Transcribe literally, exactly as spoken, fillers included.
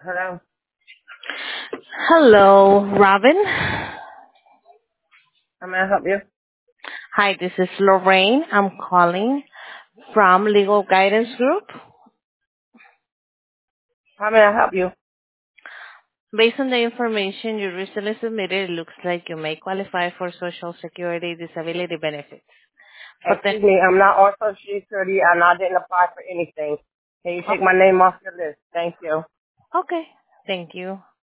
Hello. Hello, Robin. How may I help you? Hi, this is Lorraine. I'm calling from Legal Guidance Group. How may I help you? Based on the information you recently submitted, it looks like you may qualify for Social Security disability benefits. For the, Excuse me, I'm not on Social Security and I didn't apply for anything. Can you take oh, my name off your list? Thank you. okay, thank you.